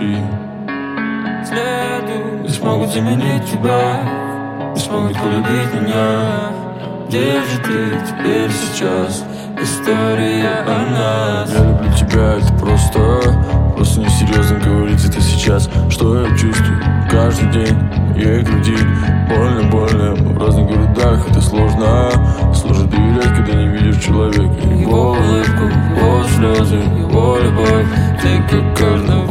внутри. Не смогут заменить тебя, не смогут полюбить меня. Где же ты теперь сейчас? История о нас. Я люблю тебя, это просто несерьезно говорить это сейчас. Что я чувствую каждый день в моей груди? Больно, в разных городах это сложно. Сложно доверять, когда не видишь человека. Его улыбку, его слезы, его любовь, ты как каждого